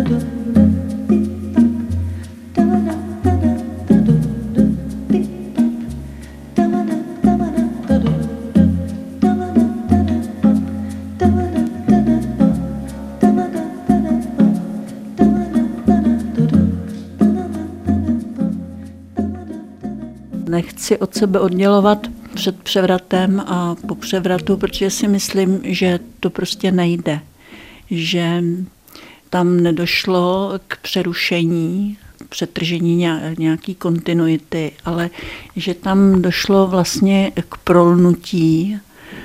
Nechci od sebe oddělovat před převratem a po převratu, protože si myslím, že to prostě nejde. Že tam nedošlo k přerušení, přetržení nějaký kontinuity, ale že tam došlo vlastně k prolnutí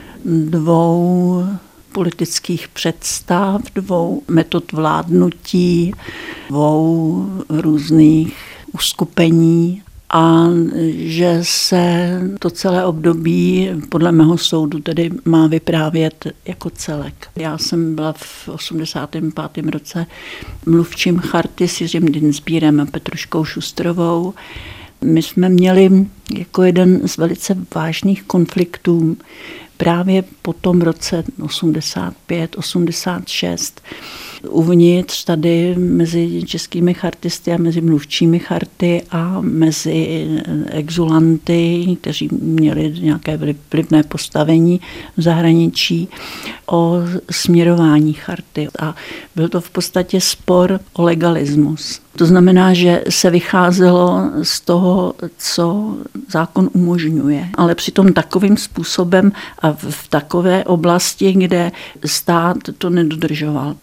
dvou politických představ, dvou metod vládnutí, dvou různých uskupení. A že se to celé období podle mého soudu tedy má vyprávět jako celek. Já jsem byla v 85. roce mluvčím Charty s Jiřím Dienstbierem a Petruškou Šustrovou. My jsme měli jako jeden z velice vážných konfliktů právě po tom roce 85, 86 uvnitř tady mezi českými chartisty a mezi mluvčími Charty a mezi exulanty, kteří měli nějaké vlivné postavení v zahraničí, o směrování Charty. A byl to v podstatě spor o legalismus. To znamená, že se vycházelo z toho, co zákon umožňuje, ale přitom takovým způsobem a v takové oblasti, kde stát to nedodržoval.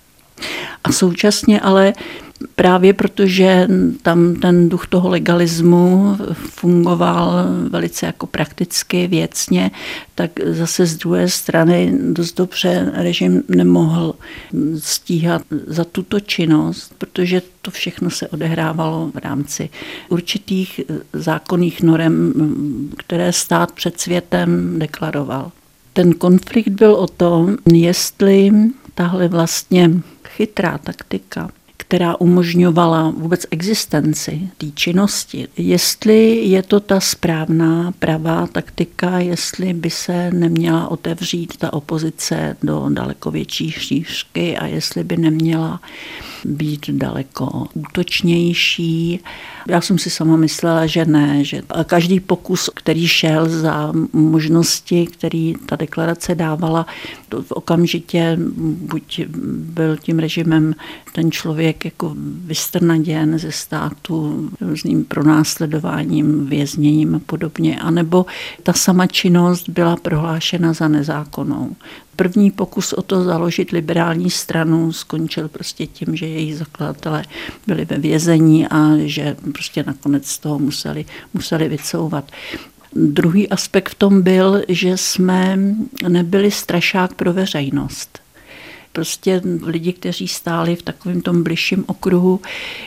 A současně ale právě protože tam ten duch toho legalismu fungoval velice jako prakticky, věcně, tak zase z druhé strany dost dobře režim nemohl stíhat za tuto činnost, protože to všechno se odehrávalo v rámci určitých zákonných norem, které stát před světem deklaroval. Ten konflikt byl o tom, jestli tahle vlastně chytrá taktika, která umožňovala vůbec existenci té činnosti. Jestli je to ta správná, pravá taktika, jestli by se neměla otevřít ta opozice do daleko větší šířky a jestli by neměla být daleko útočnější. Já jsem si sama myslela, že ne, že každý pokus, který šel za možnosti, který ta deklarace dávala, to okamžitě buď byl tím režimem ten člověk jako vystrnaděn ze státu různým pronásledováním, vězněním a podobně, anebo ta sama činnost byla prohlášena za nezákonnou. První pokus o to založit liberální stranu skončil prostě tím, že její zakladatelé byli ve vězení a že prostě nakonec z toho museli vycouvat. Druhý aspekt v tom byl, že jsme nebyli strašák pro veřejnost. Prostě lidi, kteří stáli v takovém tom bližším okruhu,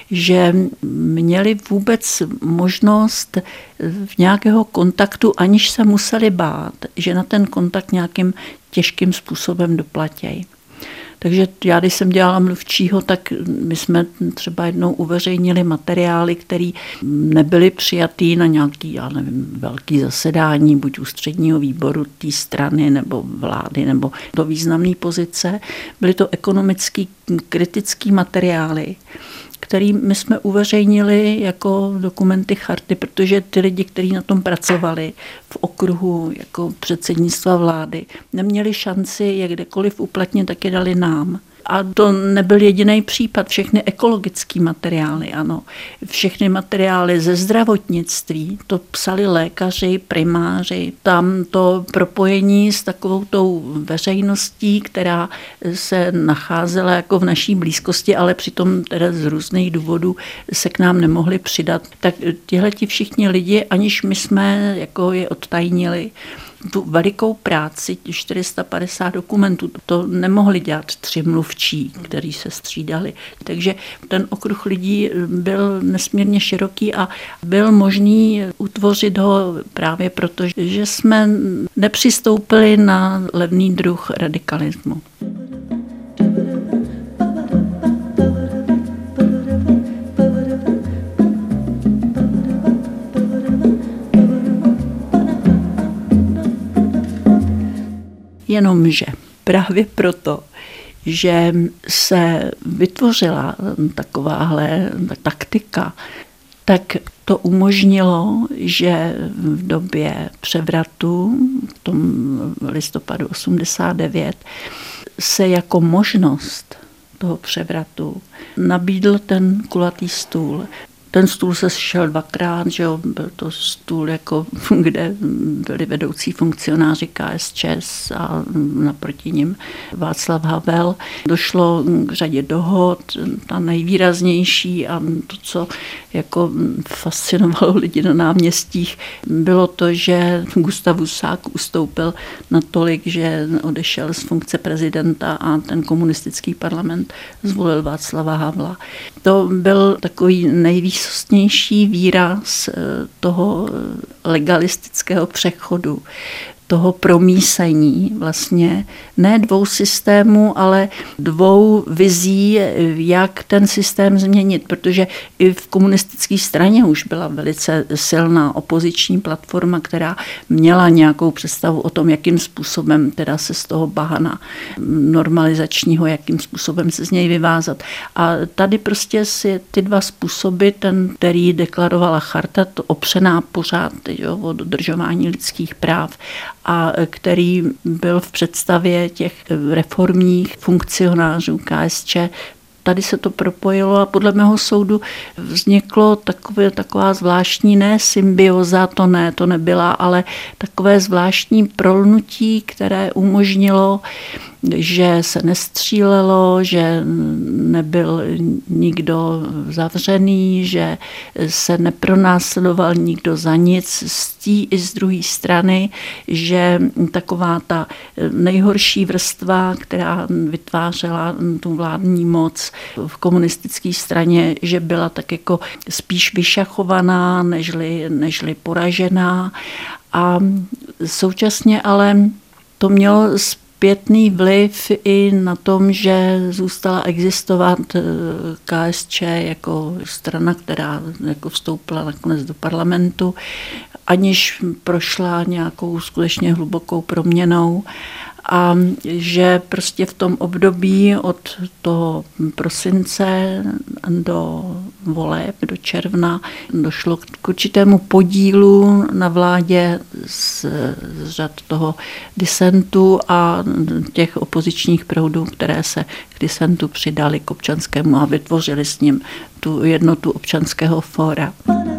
že měli vůbec možnost v nějakého kontaktu, aniž se museli bát, že na ten kontakt nějakým těžkým způsobem doplatějí. Takže já, když jsem dělala mluvčího, tak my jsme třeba jednou uveřejnili materiály, které nebyly přijatý na nějaký, já nevím, velký zasedání, buď ústředního výboru té strany nebo vlády, nebo do významné pozice. Byly to ekonomický kritický materiály, který my jsme uveřejnili jako dokumenty Charty, protože ty lidi, kteří na tom pracovali v okruhu jako předsednictva vlády, neměli šanci je kdekoliv uplatnit, tak je dali nám. A to nebyl jediný případ, všechny ekologické materiály, ano. Všechny materiály ze zdravotnictví, to psali lékaři, primáři. Tam to propojení s takovou tou veřejností, která se nacházela jako v naší blízkosti, ale přitom teda z různých důvodů se k nám nemohli přidat. Tak tihleti všichni lidi, aniž my jsme jako je odtajnili, tu velikou práci, 450 dokumentů, to nemohli dělat 3 mluvčí, kteří se střídali. Takže ten okruh lidí byl nesmírně široký a byl možný utvořit ho právě proto, že jsme nepřistoupili na levný druh radikalismu. Jenomže právě proto, že se vytvořila takováhle taktika, tak to umožnilo, že v době převratu, v tom listopadu 89, se jako možnost toho převratu nabídl ten kulatý stůl. Ten stůl se sešel dvakrát, že jo, byl to stůl, jako, kde byli vedoucí funkcionáři KSČ a naproti nim Václav Havel. Došlo k řadě dohod, ta nejvýraznější a to, co jako fascinovalo lidi na náměstích, bylo to, že Gustav Husák ustoupil natolik, že odešel z funkce prezidenta a ten komunistický parlament zvolil Václava Havla. To byl takový nejvýsostnější výraz toho legalistického přechodu, toho promísení vlastně ne dvou systémů, ale dvou vizí, jak ten systém změnit, protože i v komunistické straně už byla velice silná opoziční platforma, která měla nějakou představu o tom, jakým způsobem teda se z toho bahana normalizačního, jakým způsobem se z něj vyvázat. A tady prostě si ty dva způsoby, ten, který deklarovala charta, to opřená pořád, jo, o dodržování lidských práv, a který byl v představě těch reformních funkcionářů KSČ. Tady se to propojilo a podle mého soudu vzniklo taková zvláštní, ne symbioza, to nebyla, ale takové zvláštní prolnutí, které umožnilo, že se nestřílelo, že nebyl nikdo zavřený, že se nepronásledoval nikdo za nic z té i z druhé strany, že taková ta nejhorší vrstva, která vytvářela tu vládní moc v komunistické straně, že byla tak jako spíš vyšachovaná, nežli poražená. A současně ale to mělo zpětný vliv i na tom, že zůstala existovat KSČ jako strana, která jako vstoupila nakonec do parlamentu, aniž prošla nějakou skutečně hlubokou proměnou. A že prostě v tom období od toho prosince do voleb, do června, došlo k určitému podílu na vládě z řad toho disentu a těch opozičních proudů, které se k disentu přidali k občanskému a vytvořili s ním tu jednotu občanského fóra.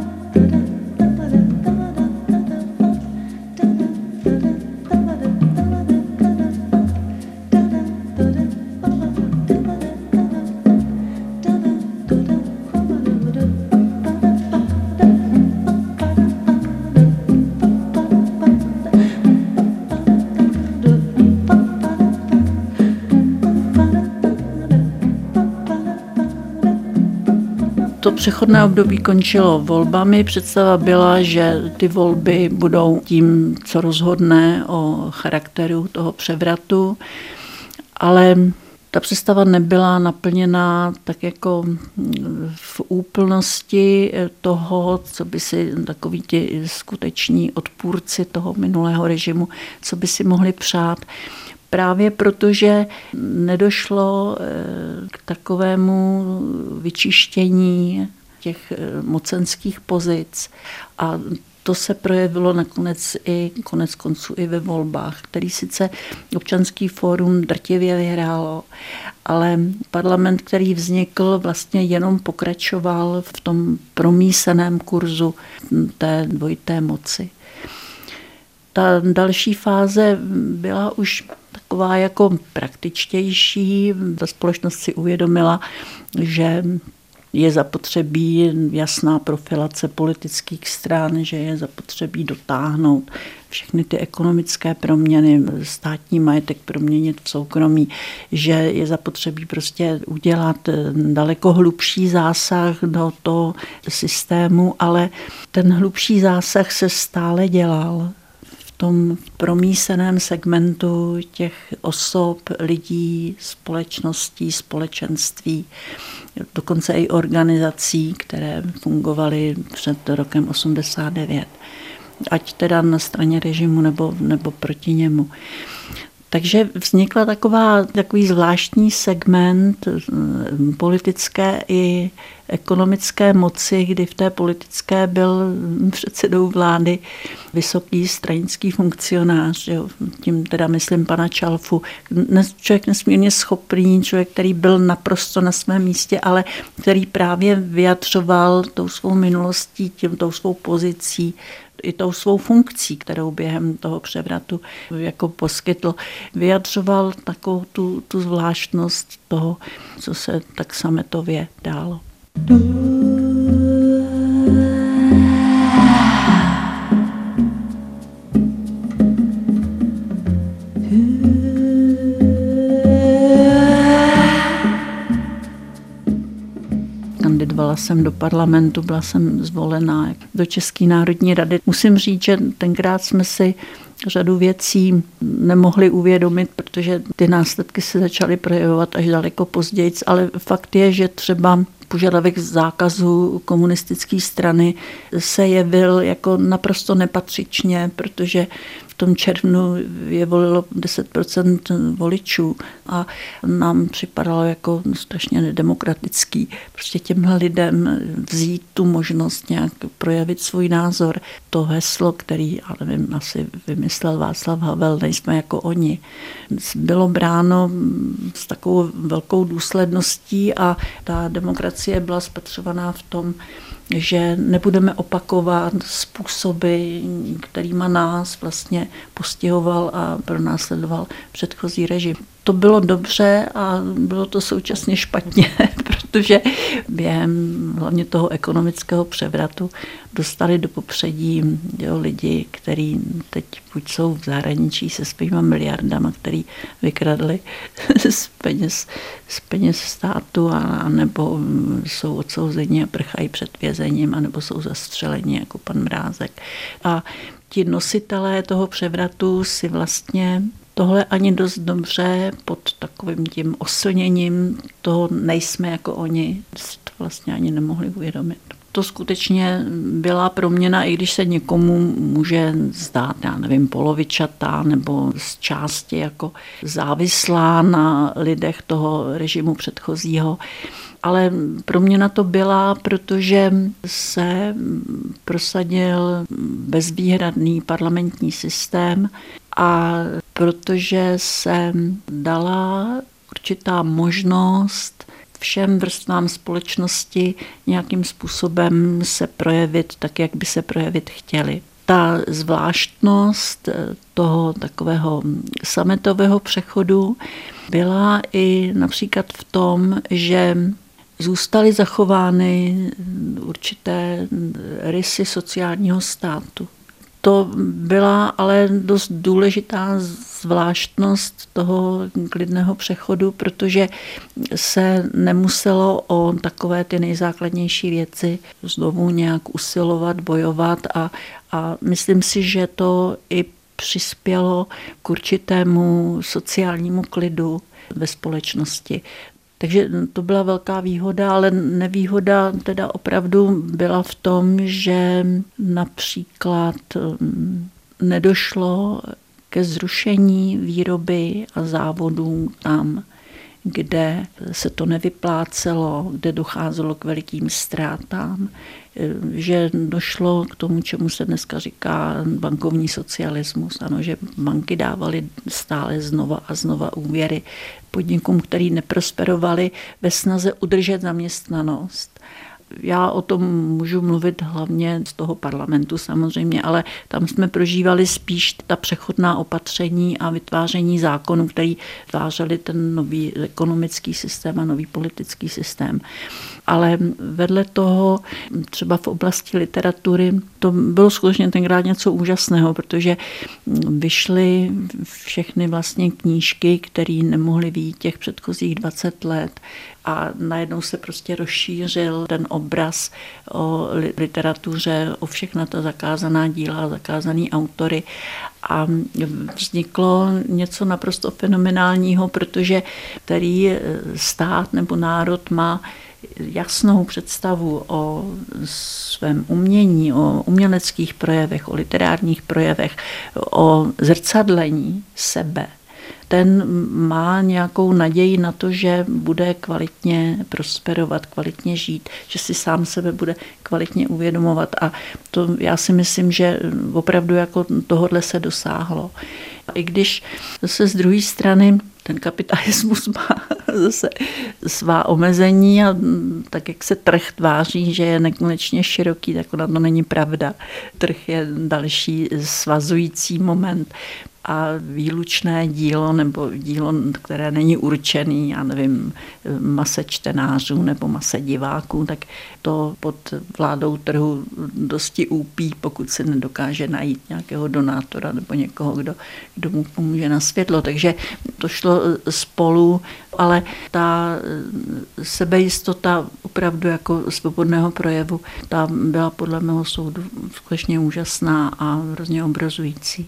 To přechodné období končilo volbami. Představa byla, že ty volby budou tím, co rozhodne o charakteru toho převratu, ale ta představa nebyla naplněna tak jako v úplnosti toho, co by si takoví ti skuteční odpůrci toho minulého režimu, co by si mohli přát. Právě protože nedošlo k takovému vyčištění těch mocenských pozic a to se projevilo konec konců i ve volbách, který sice Občanský fórum drtivě vyhrálo, ale parlament, který vznikl, vlastně jenom pokračoval v tom promíseném kurzu té dvojité moci. Ta další fáze byla už taková jako praktičtější. Ta společnost si uvědomila, že je zapotřebí jasná profilace politických stran, že je zapotřebí dotáhnout všechny ty ekonomické proměny, státní majetek proměnit v soukromí, že je zapotřebí prostě udělat daleko hlubší zásah do toho systému, ale ten hlubší zásah se stále dělal v tom promíseném segmentu těch osob, lidí, společností, společenství, dokonce i organizací, které fungovaly před rokem 89, ať teda na straně režimu nebo proti němu. Takže vznikla takový zvláštní segment politické i ekonomické moci, kdy v té politické byl předsedou vlády vysoký stranický funkcionář, jo, tím teda myslím pana Čalfu. Člověk nesmírně schopný, člověk, který byl naprosto na svém místě, ale který právě vyjadřoval tou svou minulostí, tou svou pozicí, i tou svou funkcí, kterou během toho převratu jako poskytl, vyjadřoval takovou tu zvláštnost toho, co se tak sametově dálo. Kandidovala jsem do parlamentu, byla jsem zvolená do České národní rady. Musím říct, že tenkrát jsme si řadu věcí nemohli uvědomit, protože ty následky se začaly projevovat až daleko později, ale fakt je, že třeba požadavek zákazu komunistické strany se jevil jako naprosto nepatřičně, protože v tom červnu je volilo 10% voličů a nám připadalo jako strašně nedemokratický. Prostě těmhle lidem vzít tu možnost nějak projevit svůj názor. To heslo, který, já nevím, asi vymyslel Václav Havel, nejsme jako oni, bylo bráno s takovou velkou důsledností a ta demokracie byla spatřovaná v tom, že nebudeme opakovat způsoby, kterýma nás vlastně postihoval a pronásledoval předchozí režim. To bylo dobře a bylo to současně špatně, protože během hlavně toho ekonomického převratu dostali do popředí lidi, kteří teď buď jsou v zahraničí se svýma miliardama, který vykradli z peněz státu, nebo jsou odsouzeni a prchají před vězením, anebo jsou zastřeleni jako pan Mrázek. A ti nositelé toho převratu si vlastně tohle ani dost dobře pod takovým tím oslněním toho nejsme jako oni, si to vlastně ani nemohli uvědomit. To skutečně byla proměna, i když se někomu může zdát, já nevím, polovičatá nebo z části jako závislá na lidech toho režimu předchozího. Ale proměna to byla, protože se prosadil bezvýhradný parlamentní systém a protože se dala určitá možnost všem vrstvám společnosti nějakým způsobem se projevit tak, jak by se projevit chtěli. Ta zvláštnost toho takového sametového přechodu byla i například v tom, že zůstaly zachovány určité rysy sociálního státu. To byla ale dost důležitá zvláštnost toho klidného přechodu, protože se nemuselo o takové ty nejzákladnější věci znovu nějak usilovat, bojovat a myslím si, že to i přispělo k určitému sociálnímu klidu ve společnosti. Takže to byla velká výhoda, ale nevýhoda teda opravdu byla v tom, že například nedošlo ke zrušení výroby a závodů tam, kde se to nevyplácelo, kde docházelo k velikým ztrátám, že došlo k tomu, čemu se dneska říká bankovní socialismus. Ano, že banky dávaly stále znova a znova úvěry podnikům, který neprosperovali ve snaze udržet zaměstnanost. Já o tom můžu mluvit hlavně z toho parlamentu samozřejmě, ale tam jsme prožívali spíš ta přechodná opatření a vytváření zákonů, který vytvářely ten nový ekonomický systém a nový politický systém. Ale vedle toho třeba v oblasti literatury to bylo skutečně tenkrát něco úžasného, protože vyšly všechny vlastně knížky, které nemohly vyjít těch předchozích 20 let a najednou se prostě rozšířil ten obraz o literatuře, o všechna ta zakázaná díla, zakázaný autory a vzniklo něco naprosto fenomenálního, protože který stát nebo národ má jasnou představu o svém umění, o uměleckých projevech, o literárních projevech, o zrcadlení sebe, ten má nějakou naději na to, že bude kvalitně prosperovat, kvalitně žít, že si sám sebe bude kvalitně uvědomovat. A to já si myslím, že opravdu jako tohodle se dosáhlo. I když zase z druhé strany ten kapitalismus má zase svá omezení a tak, jak se trh tváří, že je nekonečně široký, tak ona to není pravda. Trh je další svazující moment a výlučné dílo nebo dílo, které není určený, já nevím, mase čtenářů nebo mase diváků, tak to pod vládou trhu dosti úpí, pokud se nedokáže najít nějakého donátora nebo někoho, kdo mu pomůže na světlo. Takže to šlo spolu, ale ta sebejistota opravdu jako svobodného projevu, ta byla podle mého soudu skutečně úžasná a hrozně obrazující.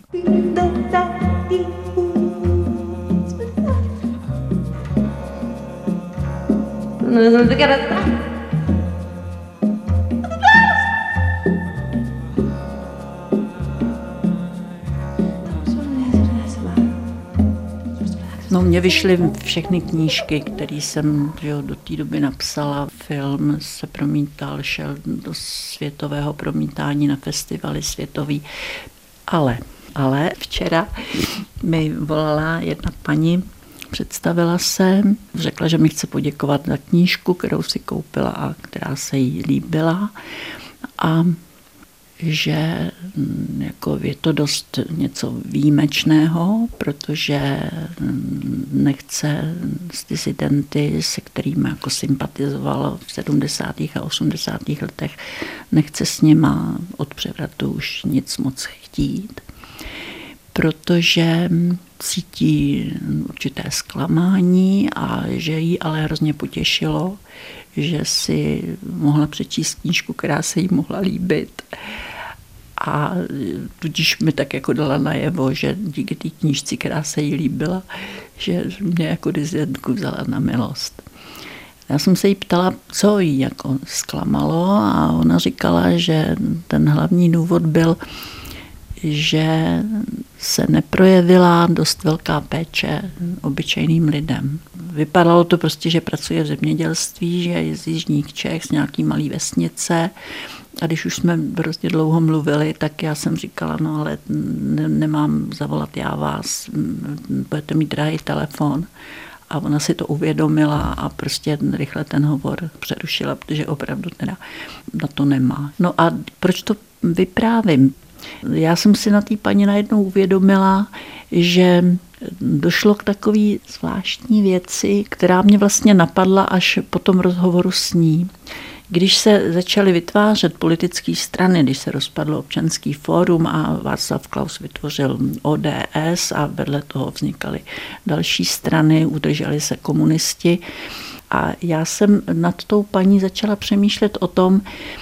No, mně vyšly všechny knížky, které jsem do té doby napsala. Film se promítal, šel do světového promítání na festivaly světový. Ale včera mi volala jedna paní, představila se, řekla, že mi chce poděkovat za knížku, kterou si koupila a která se jí líbila. A že jako je to dost něco výjimečného, protože nechce s disidenty, se kterými jako sympatizoval v 70. a 80. letech, nechce s nima od převratu už nic moc chtít, protože cítí určité zklamání a že jí ale hrozně potěšilo, že si mohla přečíst knížku, která se jí mohla líbit. A tudíž mi tak jako dala najevo, že díky té knížce, která se jí líbila, že mě jako dizidentku vzala na milost. Já jsem se jí ptala, co jí jako zklamalo a ona říkala, že ten hlavní důvod byl, že se neprojevila dost velká péče obyčejným lidem. Vypadalo to prostě, že pracuje v zemědělství, že je z jižních Čech, z nějaký malý vesnice. A když už jsme prostě dlouho mluvili, tak já jsem říkala, no ale nemám zavolat já vás, budete mít drahý telefon. A ona si to uvědomila a prostě rychle ten hovor přerušila, protože opravdu teda na to nemá. No a proč to vyprávím? Já jsem si na té paní najednou uvědomila, že došlo k takové zvláštní věci, která mě vlastně napadla až po tom rozhovoru s ní. Když se začaly vytvářet politické strany, když se rozpadlo Občanský fórum a Václav Klaus vytvořil ODS a vedle toho vznikaly další strany, udrželi se komunisti. A já jsem nad tou paní začala přemýšlet o tom,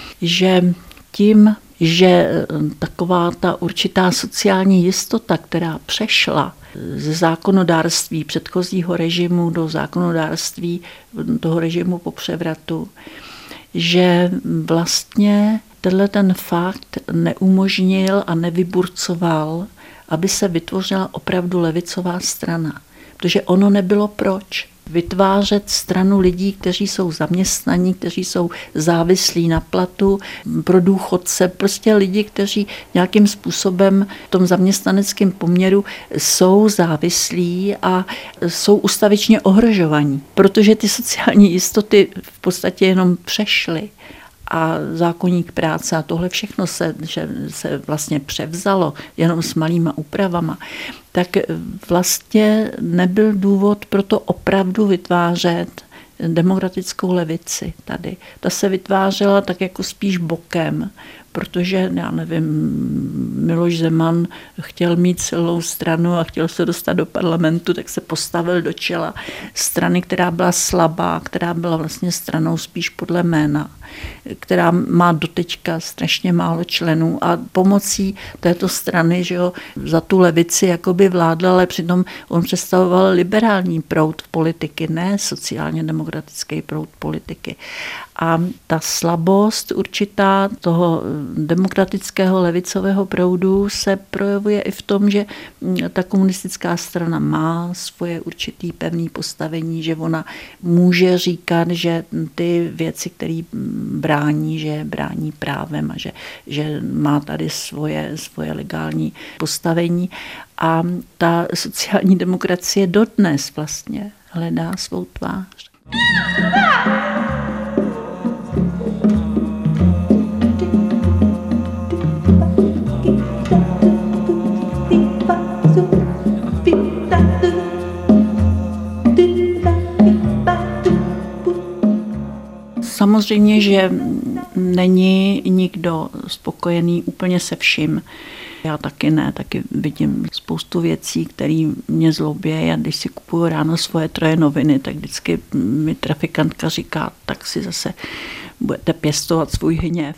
že tím, že taková ta určitá sociální jistota, která přešla ze zákonodárství předchozího režimu do zákonodárství toho režimu po převratu, že vlastně tenhle ten fakt neumožnil a nevyburcoval, aby se vytvořila opravdu levicová strana. Protože ono nebylo proč vytvářet stranu lidí, kteří jsou zaměstnaní, kteří jsou závislí na platu, pro důchodce, prostě lidi, kteří nějakým způsobem v tom zaměstnaneckém poměru jsou závislí a jsou ustavičně ohrožovaní, protože ty sociální jistoty v podstatě jenom přešly. A zákoník práce a tohle všechno se vlastně převzalo jenom s malýma úpravama, tak vlastně nebyl důvod pro to opravdu vytvářet demokratickou levici tady. Ta se vytvářela tak jako spíš bokem, protože, já nevím, Miloš Zeman chtěl mít silnou stranu a chtěl se dostat do parlamentu, tak se postavil do čela strany, která byla slabá, která byla vlastně stranou spíš podle jména, která má doteďka strašně málo členů a pomocí této strany, že jo, za tu levici jakoby vládla, ale přitom on představoval liberální proud politiky, ne sociálně demokratický proud politiky. A ta slabost určitá toho demokratického levicového proudu se projevuje i v tom, že ta komunistická strana má svoje určitý pevný postavení, že ona může říkat, že ty věci, které brání, že brání právem a že má tady svoje legální postavení. A ta sociální demokracie dodnes vlastně hledá svou tvář. Samozřejmě, že není nikdo spokojený úplně se vším. Já taky ne, taky vidím spoustu věcí, které mě zlobí. A když si kupuju ráno svoje 3 noviny, tak vždycky mi trafikantka říká, tak si zase budete pěstovat svůj hněv.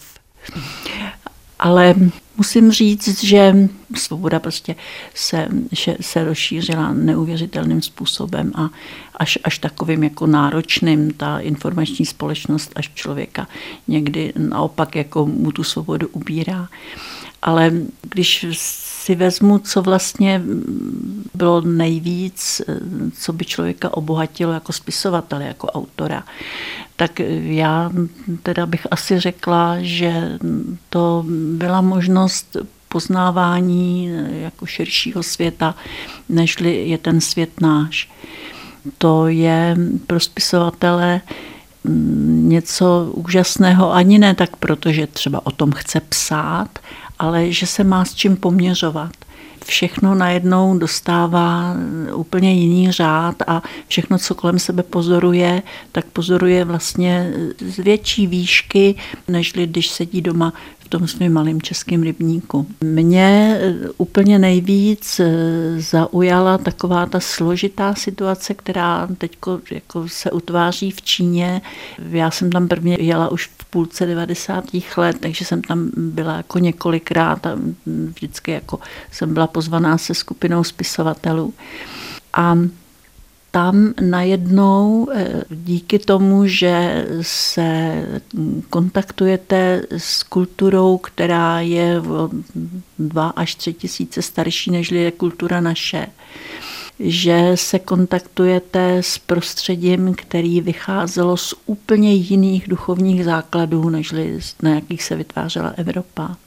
Ale musím říct, že svoboda prostě se rozšířila neuvěřitelným způsobem a až takovým jako náročným. Ta informační společnost až člověka někdy naopak jako mu tu svobodu ubírá. Ale když si vezmu, co vlastně bylo nejvíc, co by člověka obohatilo jako spisovatele, jako autora, tak já teda bych asi řekla, že to byla možnost poznávání jako širšího světa, nežli je ten svět náš. To je pro spisovatele něco úžasného, ani ne tak, protože třeba o tom chce psát, ale že se má s čím poměřovat. Všechno najednou dostává úplně jiný řád a všechno, co kolem sebe pozoruje, tak pozoruje vlastně z větší výšky, než když sedí doma v tom svém malém českém rybníku. Mě úplně nejvíc zaujala taková ta složitá situace, která teď jako se utváří v Číně. Já jsem tam prvně jela už v půlce 90. let, takže jsem tam byla jako několikrát a vždycky jako jsem byla pozvaná se skupinou spisovatelů. A tam najednou díky tomu, že se kontaktujete s kulturou, která je o 2 až 3 tisíce starší, než je kultura naše, že se kontaktujete s prostředím, který vycházelo z úplně jiných duchovních základů, než na jakých se vytvářela Evropa,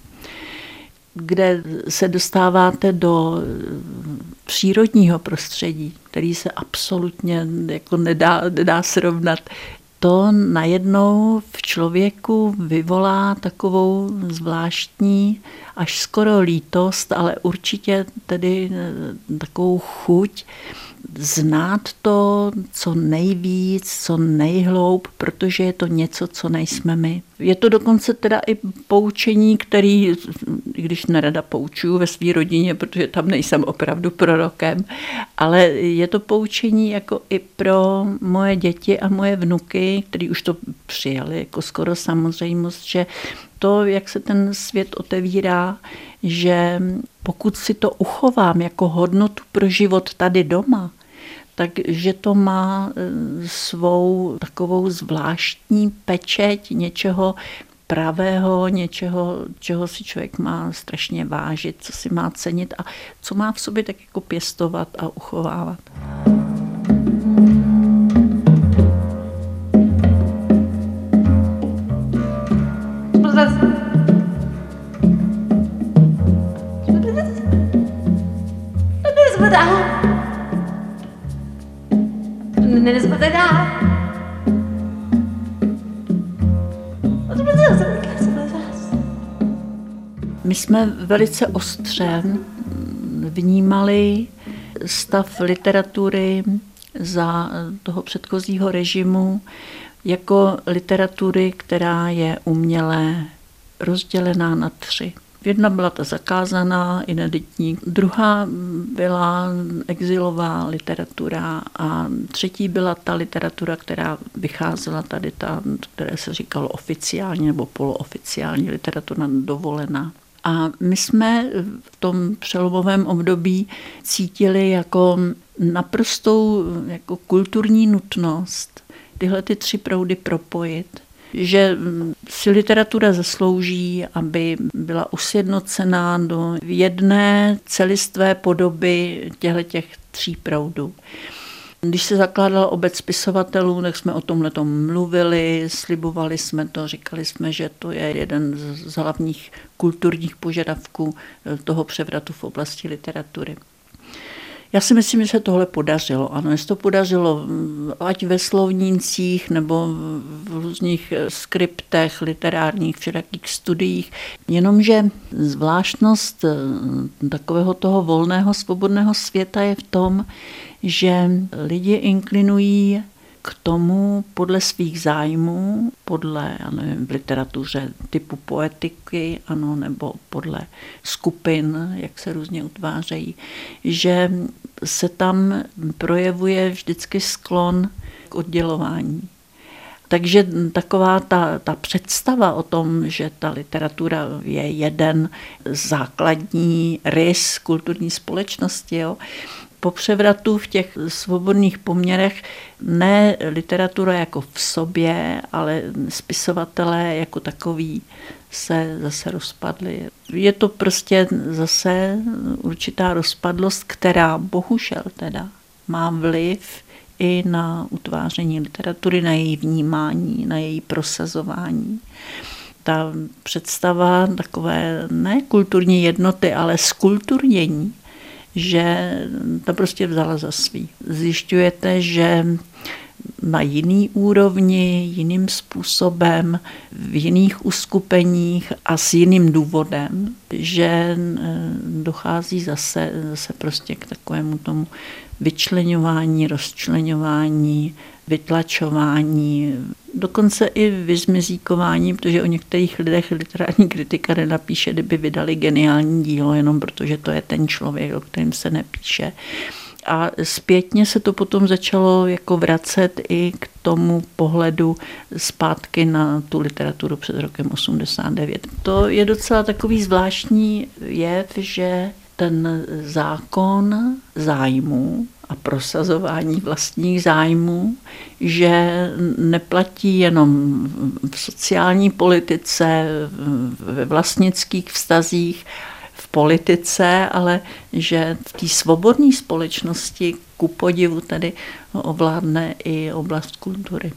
kde se dostáváte do přírodního prostředí, který se absolutně jako nedá srovnat. To najednou v člověku vyvolá takovou zvláštní, až skoro lítost, ale určitě tedy takovou chuť znát to, co nejvíc, co nejhloub, protože je to něco, co nejsme my. Je to dokonce teda i poučení, který, když nerada poučuju ve své rodině, protože tam nejsem opravdu prorokem, ale je to poučení jako i pro moje děti a moje vnuky, který už to přijali jako skoro samozřejmost, že to, jak se ten svět otevírá, že pokud si to uchovám jako hodnotu pro život tady doma, takže to má svou takovou zvláštní pečeť něčeho pravého, něčeho, čeho si člověk má strašně vážit, co si má cenit a co má v sobě tak jako pěstovat a uchovávat. My jsme velice ostře vnímali stav literatury za toho předchozího režimu jako literatury, která je uměle rozdělená na 3. Jedna byla ta zakázaná, ineditní, druhá byla exilová literatura a třetí byla ta literatura, která vycházela tady ta, které se říkalo oficiální nebo polooficiální literatura dovolená. A my jsme v tom přelomovém období cítili jako naprostou jako kulturní nutnost tyhle ty 3 proudy propojit. že si literatura zaslouží, aby byla usjednocená do jedné celistvé podoby těch 3 proudů. Když se zakládala obec spisovatelů, tak jsme o tomhletom mluvili, slibovali jsme to, říkali jsme, že to je jeden z hlavních kulturních požadavků toho převratu v oblasti literatury. Já si myslím, že se tohle podařilo. Ano, jestli to podařilo ať ve slovnících nebo v různých skriptech, literárních, všelakých studiích. Jenomže zvláštnost takového toho volného, svobodného světa je v tom, že lidi inklinují k tomu podle svých zájmů, podle, já nevím, v literatuře typu poetiky, ano, nebo podle skupin, jak se různě utvářejí, že se tam projevuje vždycky sklon k oddělování. Takže taková ta představa o tom, že ta literatura je jeden základní rys kulturní společnosti, jo, po převratu v těch svobodných poměrech ne literatura jako v sobě, ale spisovatelé jako takový se zase rozpadli. Je to prostě zase určitá rozpadlost, která bohužel teda má vliv i na utváření literatury, na její vnímání, na její prosazování. Ta představa takové ne kulturní jednoty, ale skulturnění, že to prostě vzala za svý. Zjišťujete, že na jiný úrovni, jiným způsobem, v jiných uskupeních a s jiným důvodem, že dochází zase prostě k takovému tomu vyčleňování, rozčleňování, vytlačování, dokonce i vyzmizíkování, protože o některých lidech literární kritika nenapíše, kdyby vydali geniální dílo, jenom protože to je ten člověk, o kterém se nepíše. A zpětně se to potom začalo jako vracet i k tomu pohledu zpátky na tu literaturu před rokem 89. To je docela takový zvláštní jev, že ten zákon zájmu a prosazování vlastních zájmů, že neplatí jenom v sociální politice, ve vlastnických vztazích, v politice, ale že v té svobodné společnosti ku podivu tedy ovládne i oblast kultury.